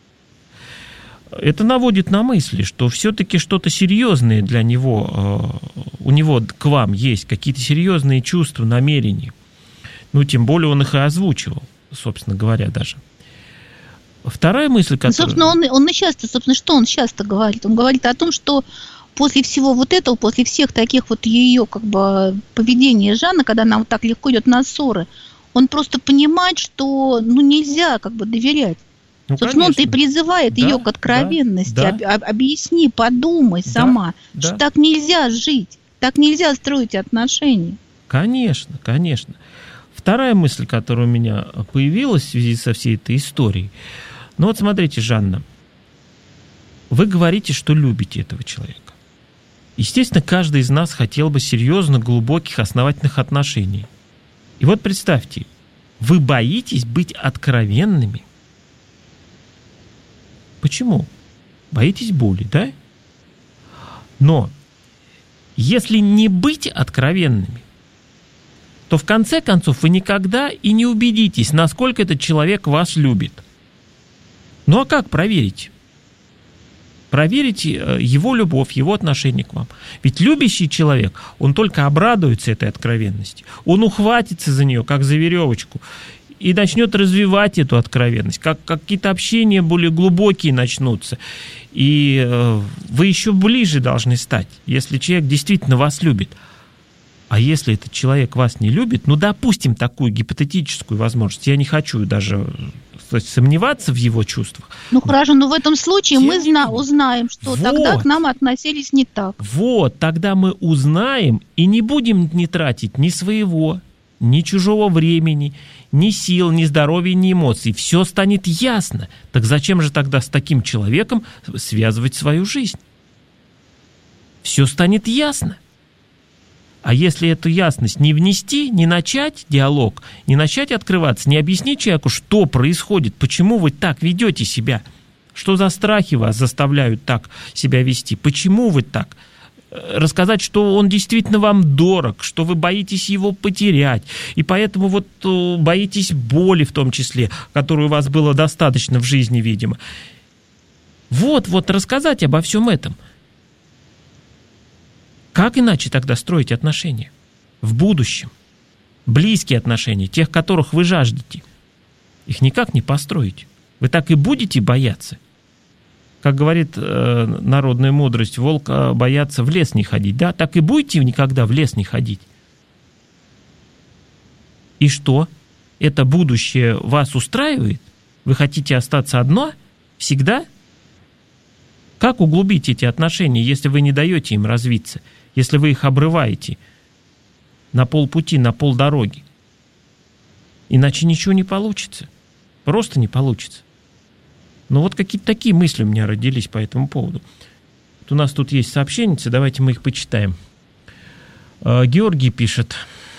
Speaker 2: Это наводит на мысли, что все-таки что-то серьезное для него, э, у него к вам есть, какие-то серьезные чувства, намерения. Ну, тем более он их и озвучивал, собственно говоря, даже. Вторая мысль, которая...
Speaker 3: Собственно, он, он и часто, собственно, что он часто говорит? Он говорит о том, что после всего вот этого, после всех таких вот ее, как бы, поведения Жанны, когда она вот так легко идет на ссоры, он просто понимает, что, ну, нельзя, как бы, доверять. Ну, собственно, конечно. Он-то и призывает да, ее к откровенности. Да, да. Об, объясни, подумай да, сама, да. что так нельзя жить, так нельзя строить отношения.
Speaker 2: Конечно, конечно. Вторая мысль, которая у меня появилась в связи со всей этой историей. Ну вот смотрите, Жанна, вы говорите, что любите этого человека. Естественно, каждый из нас хотел бы серьезно, глубоких, основательных отношений. И вот представьте, вы боитесь быть откровенными. Почему? Боитесь боли, да? Но если не быть откровенными, то в конце концов вы никогда и не убедитесь, насколько этот человек вас любит. Ну а как проверить? Проверить его любовь, его отношение к вам. Ведь любящий человек, он только обрадуется этой откровенности. Он ухватится за нее, как за веревочку, и начнет развивать эту откровенность. Как, как какие-то общения более глубокие начнутся. И э, вы еще ближе должны стать, если человек действительно вас любит. А если этот человек вас не любит, ну, допустим, такую гипотетическую возможность, я не хочу даже сомневаться в его чувствах.
Speaker 3: Ну, хорошо, но в этом случае мы зна- узнаем, что вот. Тогда к нам относились не так.
Speaker 2: Вот, тогда мы узнаем и не будем не тратить ни своего, ни чужого времени, ни сил, ни здоровья, ни эмоций. Все станет ясно. Так зачем же тогда с таким человеком связывать свою жизнь? Все станет ясно. А если эту ясность не внести, не начать диалог, не начать открываться, не объяснить человеку, что происходит, почему вы так ведете себя, что за страхи вас заставляют так себя вести, почему вы так, рассказать, что он действительно вам дорог, что вы боитесь его потерять, и поэтому вот боитесь боли в том числе, которой у вас было достаточно в жизни, видимо. Вот, вот рассказать обо всем этом. Как иначе тогда строить отношения в будущем? Близкие отношения, тех, которых вы жаждете. Их никак не построить. Вы так и будете бояться. Как говорит э, народная мудрость, волк э, боятся в лес не ходить. Да, так и будете никогда в лес не ходить. И что? Это будущее вас устраивает? Вы хотите остаться одно? Всегда? Как углубить эти отношения, если вы не даете им развиться? Если вы их обрываете на полпути, на полдороги? Иначе ничего не получится. Просто не получится. Ну вот какие-то такие мысли у меня родились по этому поводу. Вот у нас тут есть сообщения, давайте мы их почитаем. Георгий пишет.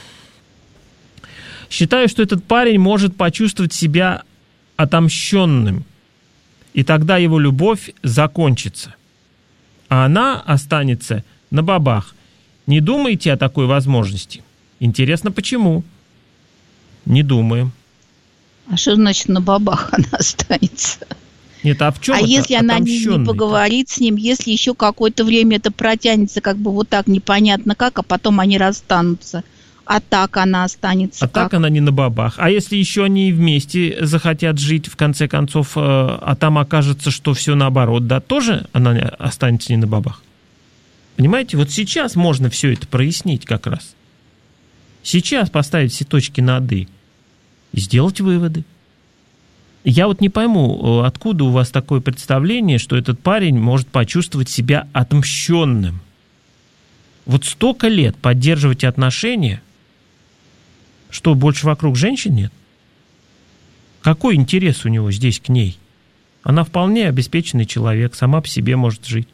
Speaker 2: Считаю, что этот парень может почувствовать себя отомщенным, и тогда его любовь закончится, а она останется на бабах. Не думаете о такой возможности? Интересно, почему? Не думаем.
Speaker 3: А что значит на бабах она останется?
Speaker 2: Нет, а в чем
Speaker 3: а
Speaker 2: это
Speaker 3: если она не, не поговорит с ним, если еще какое-то время это протянется, как бы вот так непонятно как, а потом они расстанутся, а так она останется
Speaker 2: А
Speaker 3: как?
Speaker 2: так она не на бабах. А если еще они вместе захотят жить, в конце концов, а там окажется, что все наоборот, да, тоже она останется не на бабах? Понимаете, вот сейчас можно все это прояснить как раз. Сейчас поставить все точки над «и» и сделать выводы. Я вот не пойму, откуда у вас такое представление, что этот парень может почувствовать себя отмщенным. Вот столько лет поддерживать отношения, что больше вокруг женщин нет? Какой интерес у него здесь к ней? Она вполне обеспеченный человек, сама по себе может жить.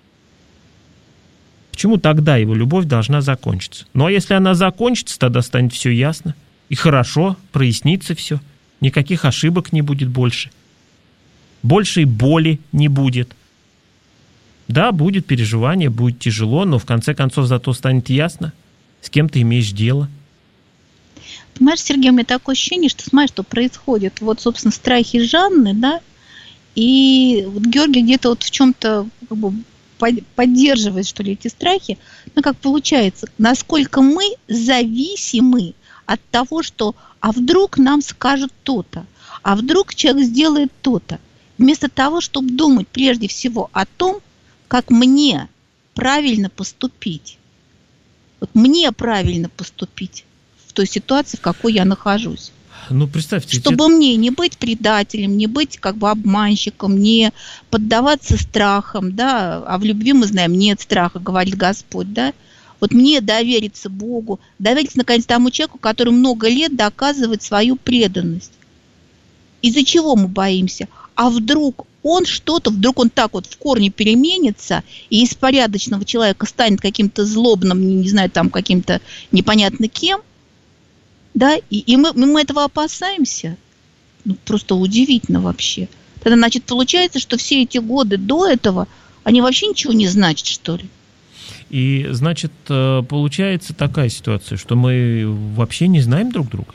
Speaker 2: Почему тогда его любовь должна закончиться? Ну а если она закончится, тогда станет все ясно. И хорошо, прояснится все. Никаких ошибок не будет больше. Больше и боли не будет. Да, будет переживание, будет тяжело, но в конце концов зато станет ясно, с кем ты имеешь дело.
Speaker 3: Понимаешь, Сергей, у меня такое ощущение, что смотри, что происходит. Вот, собственно, страхи Жанны, да, и вот Георгий где-то вот в чем-то как бы поддерживает, что ли, эти страхи. Но как получается, насколько мы зависимы от того, что а вдруг нам скажут то-то, а вдруг человек сделает то-то, вместо того, чтобы думать прежде всего о том, как мне правильно поступить. Вот мне правильно поступить в той ситуации, в какой я нахожусь.
Speaker 2: Ну, представьте.
Speaker 3: Чтобы
Speaker 2: это...
Speaker 3: мне не быть предателем, не быть как бы обманщиком, не поддаваться страхам, да, а в любви мы знаем, нет страха, говорит Господь, да. Вот мне довериться Богу, довериться, наконец, тому человеку, который много лет доказывает свою преданность. Из-за чего мы боимся? А вдруг он что-то, вдруг он так вот в корне переменится, и из порядочного человека станет каким-то злобным, не, не знаю, там, каким-то непонятно кем, да, и, и мы, мы этого опасаемся. Ну, просто удивительно вообще. Тогда, значит, получается, что все эти годы до этого, они вообще ничего не значат, что ли?
Speaker 2: И, значит, получается такая ситуация, что мы вообще не знаем друг друга.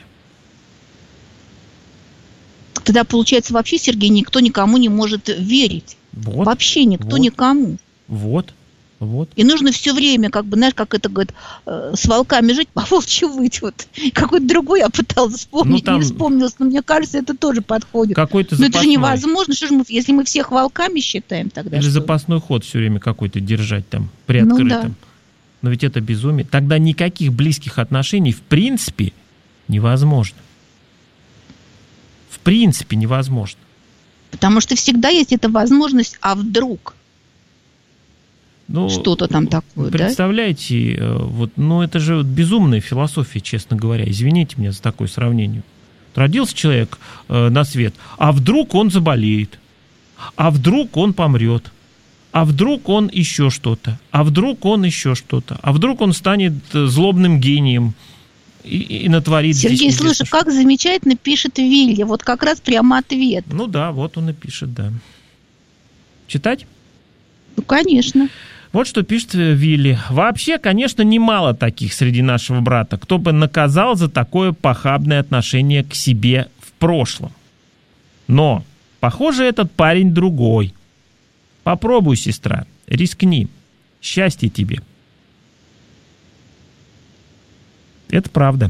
Speaker 3: Тогда, получается, вообще, Сергей, никто никому не может верить.
Speaker 2: Вот,
Speaker 3: вообще никто
Speaker 2: вот,
Speaker 3: никому.
Speaker 2: Вот, вот.
Speaker 3: И нужно все время, как бы, знаешь, как это говорит, э, с волками жить, по волчьи выть. Вот. Какой-то другой я пыталась вспомнить, ну, там не вспомнилось, но мне кажется, это тоже подходит.
Speaker 2: Какой-то
Speaker 3: но это же невозможно, что же мы, если мы всех волками считаем тогда.
Speaker 2: Или
Speaker 3: что?
Speaker 2: Запасной ход все время какой-то держать там приоткрытым. Ну, да. Но ведь это безумие. Тогда никаких близких отношений в принципе невозможно. В принципе невозможно.
Speaker 3: Потому что всегда есть эта возможность, а вдруг? ну, что-то там такое,
Speaker 2: представляете, да? Вот, ну, это же вот безумная философия, честно говоря. Извините меня за такое сравнение. Родился человек э, на свет, а вдруг он заболеет, а вдруг он помрет, а вдруг он еще что-то, а вдруг он еще что-то, а вдруг он станет злобным гением и, и натворит.
Speaker 3: Сергей, слушай, как замечательно пишет Вилли, вот как раз прямо ответ.
Speaker 2: Ну да, вот он и пишет, да. Читать?
Speaker 3: Ну, конечно.
Speaker 2: Вот что пишет Вилли. Вообще, конечно, немало таких среди нашего брата, кто бы наказал за такое похабное отношение к себе в прошлом. Но, похоже, этот парень другой. Попробуй, сестра, рискни. Счастья тебе. Это правда.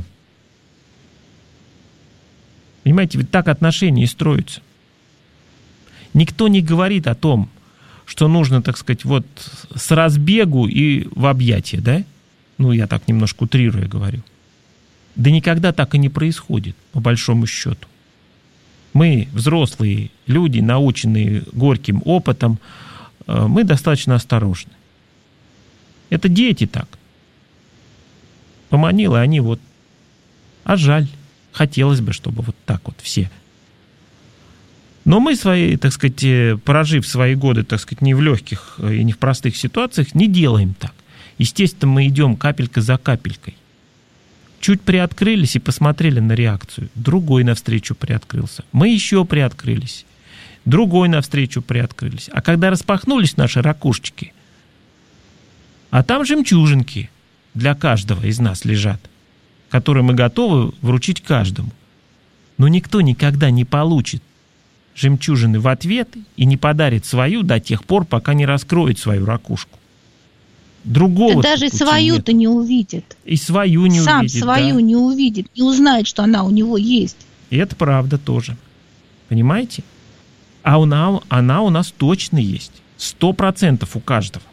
Speaker 2: Понимаете, ведь так отношения и строятся. Никто не говорит о том, что нужно, так сказать, вот с разбегу и в объятия, да? Ну, я так немножко утрируя говорю. Да никогда так и не происходит, по большому счету. Мы, взрослые люди, наученные горьким опытом, мы достаточно осторожны. Это дети так. Поманило они вот. А жаль. Хотелось бы, чтобы вот так вот все. Но мы свои, так сказать, прожив свои годы, так сказать, не в легких и не в простых ситуациях, не делаем так. Естественно, мы идем капелька за капелькой. Чуть приоткрылись и посмотрели на реакцию. Другой навстречу приоткрылся. Мы еще приоткрылись. Другой навстречу приоткрылись. А когда распахнулись наши ракушечки, а там жемчужинки для каждого из нас лежат, которые мы готовы вручить каждому. Но никто никогда не получит жемчужины в ответ и не подарит свою до тех пор, пока не раскроет свою ракушку. Другого
Speaker 3: да даже свою-то не увидит.
Speaker 2: И свою не
Speaker 3: Сам
Speaker 2: увидит.
Speaker 3: Сам свою
Speaker 2: да.
Speaker 3: не увидит, не узнает, что она у него есть.
Speaker 2: И это правда тоже. Понимаете? А она, она у нас точно есть. Сто процентов у каждого.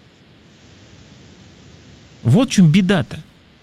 Speaker 2: Вот в чем беда-то.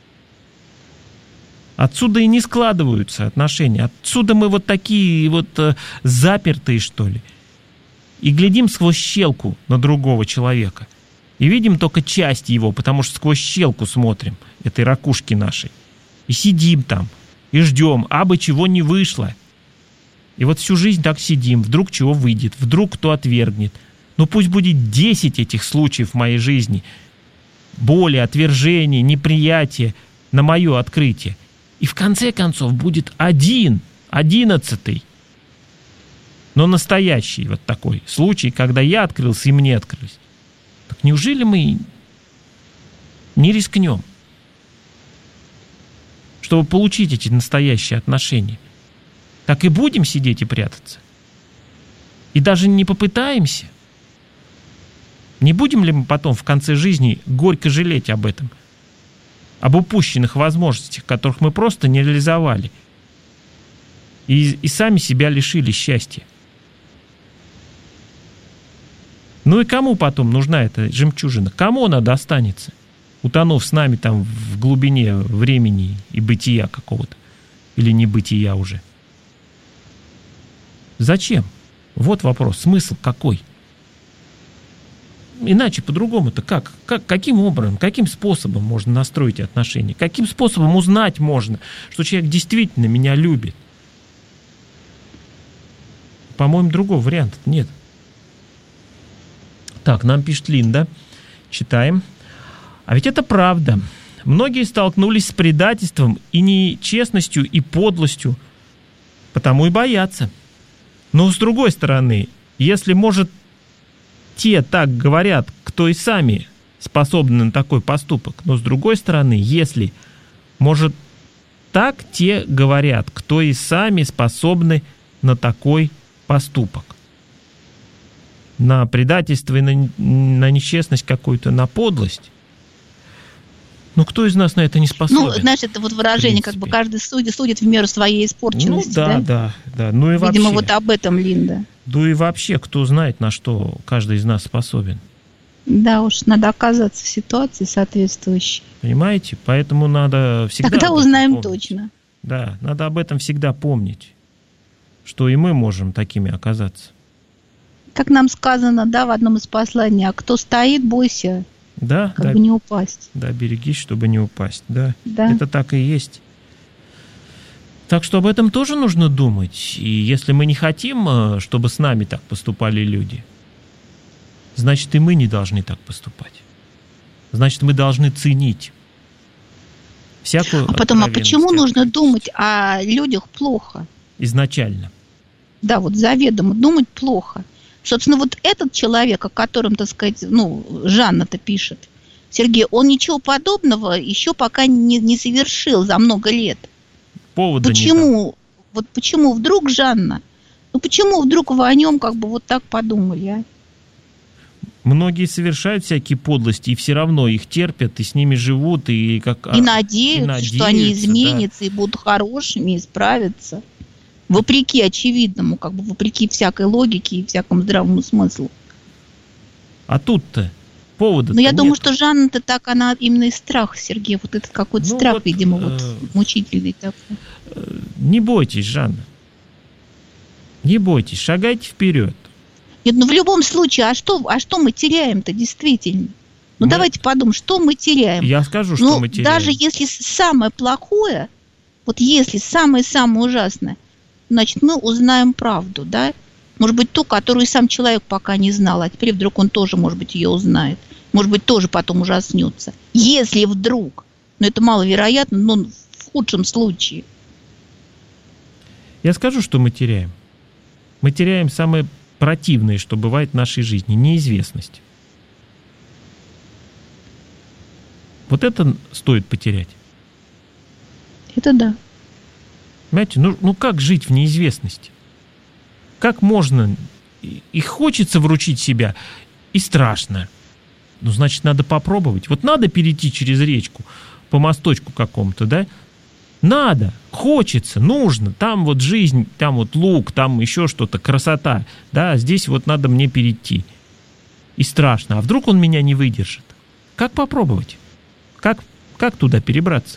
Speaker 2: Отсюда и не складываются отношения. Отсюда мы вот такие вот э, запертые, что ли. И глядим сквозь щелку на другого человека. И видим только часть его, потому что сквозь щелку смотрим, этой ракушки нашей. И сидим там, и ждем, абы чего не вышло. И вот всю жизнь так сидим, вдруг чего выйдет, вдруг кто отвергнет. Ну пусть будет десять этих случаев в моей жизни. Боли, отвержения, неприятия на мое открытие. И в конце концов будет один, одиннадцатый. Но настоящий вот такой случай, когда я открылся и мне открылись. Так неужели мы не рискнем, чтобы получить эти настоящие отношения? Так и будем сидеть и прятаться? И даже не попытаемся? Не будем ли мы потом в конце жизни горько жалеть об этом? Об упущенных возможностях, которых мы просто не реализовали. И, и сами себя лишили счастья. Ну и кому потом нужна эта жемчужина? Кому она достанется, утонув с нами там в глубине времени и бытия какого-то? Или небытия уже? Зачем? Вот вопрос. Смысл какой? Иначе по-другому-то как? как? Каким образом, каким способом можно настроить отношения? Каким способом узнать можно, что человек действительно меня любит? По-моему, другого варианта нет. Так, нам пишет Линда. Читаем. А ведь это правда. Многие столкнулись с предательством и нечестностью, и подлостью, потому и боятся. Но с другой стороны, если, может, те так говорят, кто и сами способны на такой поступок, но с другой стороны, если, может, так те говорят, кто и сами способны на такой поступок. На предательство и на, на нечестность какую-то, на подлость. Ну, кто из нас на это не способен?
Speaker 3: Ну, знаешь, это вот выражение, как бы каждый судит, судит в меру своей испорченности,
Speaker 2: ну, да? Да, да, да. Ну, и
Speaker 3: видимо,
Speaker 2: вообще,
Speaker 3: вот об этом Линда.
Speaker 2: Да и вообще, кто знает, на что каждый из нас способен.
Speaker 3: Да уж, надо оказаться в ситуации соответствующей.
Speaker 2: Понимаете? Поэтому надо всегда...
Speaker 3: Тогда узнаем точно.
Speaker 2: Да, надо об этом всегда помнить, что и мы можем такими оказаться.
Speaker 3: Как нам сказано, да, в одном из посланий, а кто стоит, бойся,
Speaker 2: да,
Speaker 3: как
Speaker 2: да,
Speaker 3: бы не упасть.
Speaker 2: Да, берегись, чтобы не упасть. Да.
Speaker 3: Да.
Speaker 2: Это так и есть. Так что об этом тоже нужно думать. И если мы не хотим, чтобы с нами так поступали люди, значит, и мы не должны так поступать. Значит, мы должны ценить всякую...
Speaker 3: А потом, а почему нужно думать о людях плохо?
Speaker 2: Изначально.
Speaker 3: Да, вот заведомо думать плохо. Собственно, вот этот человек, о котором, так сказать, ну, Жанна-то пишет, Сергей, он ничего подобного еще пока не, не совершил за много лет.
Speaker 2: Повода
Speaker 3: почему? Вот почему вдруг Жанна? Ну почему вдруг вы о нем как бы вот так подумали, а?
Speaker 2: Многие совершают всякие подлости, и все равно их терпят, и с ними живут, и как...
Speaker 3: И надеются, и надеются что они изменятся, да. И будут хорошими, и исправятся. Вопреки очевидному, как бы вопреки всякой логике и всякому здравому смыслу.
Speaker 2: А тут-то повода-то
Speaker 3: Ну, я
Speaker 2: нет.
Speaker 3: думаю, что Жанна-то так, она именно из страха, Сергей. Вот этот какой-то ну, страх, вот, видимо, э, вот мучительный такой.
Speaker 2: Э, не бойтесь, Жанна. Не бойтесь, шагайте вперед.
Speaker 3: Нет, ну в любом случае, а что, а что мы теряем-то действительно? Ну, мы... давайте подумаем, что мы теряем.
Speaker 2: Я скажу, что
Speaker 3: ну,
Speaker 2: мы теряем.
Speaker 3: Даже если самое плохое, вот если самое-самое ужасное, значит, мы узнаем правду, да? Может быть, ту, которую сам человек пока не знал, а теперь вдруг он тоже, может быть, ее узнает. Может быть, тоже потом ужаснется. Если вдруг, но это маловероятно, но в худшем случае.
Speaker 2: Я скажу, что мы теряем. Мы теряем самое противное, что бывает в нашей жизни, неизвестность. Вот это стоит потерять.
Speaker 3: Это да.
Speaker 2: Понимаете, ну, ну как жить в неизвестности? Как можно? И хочется вручить себя, и страшно. Ну, значит, надо попробовать. Вот надо перейти через речку по мосточку какому-то, да? Надо, хочется, нужно. Там вот жизнь, там вот лук, там еще что-то, красота. Да, здесь вот надо мне перейти. И страшно. А вдруг он меня не выдержит? Как попробовать? Как, как туда перебраться?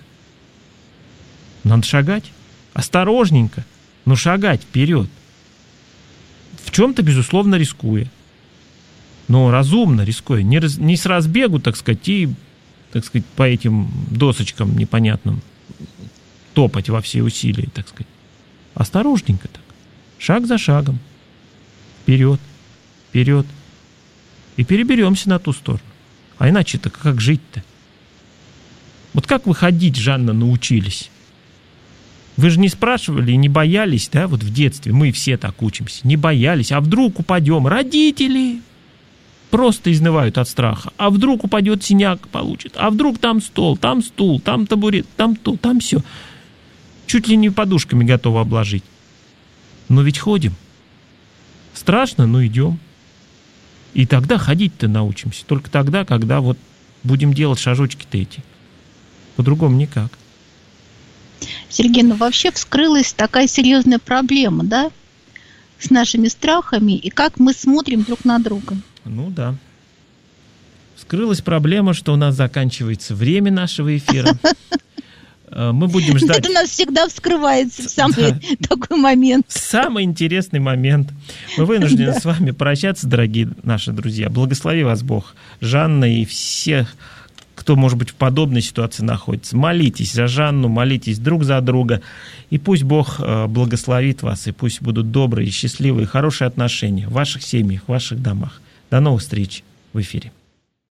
Speaker 2: Надо шагать. Осторожненько, но шагать вперед. В чем-то, безусловно, рискуя. Но разумно рискуя. Не, раз, не с разбегу, так сказать, и, так сказать, по этим досочкам непонятным топать во все усилия, так сказать. Осторожненько так. Шаг за шагом. Вперед. Вперед. И переберемся на ту сторону. А иначе-то как жить-то? Вот как вы ходить, Жанна, научились? Вы же не спрашивали и не боялись, да, вот в детстве, мы все так учимся, не боялись, а вдруг упадем? Родители просто изнывают от страха, а вдруг упадет, синяк получит, а вдруг там стол, там стул, там табурет, там то, там все. Чуть ли не подушками готовы обложить. Но ведь ходим. Страшно, но идем. И тогда ходить-то научимся, только тогда, когда вот будем делать шажочки-то эти. По-другому никак.
Speaker 3: Сергей, ну вообще вскрылась такая серьезная проблема, да, с нашими страхами и как мы смотрим друг на друга.
Speaker 2: Ну да. Вскрылась проблема, что у нас заканчивается время нашего эфира. Мы будем ждать...
Speaker 3: Это у нас всегда вскрывается в самый такой момент.
Speaker 2: Самый интересный момент. Мы вынуждены с вами прощаться, дорогие наши друзья. Благослови вас Бог, Жанна и всех, кто, может быть, в подобной ситуации находится. Молитесь за Жанну, молитесь друг за друга, и пусть Бог благословит вас, и пусть будут добрые, счастливые, хорошие отношения в ваших семьях, в ваших домах. До новых встреч в эфире.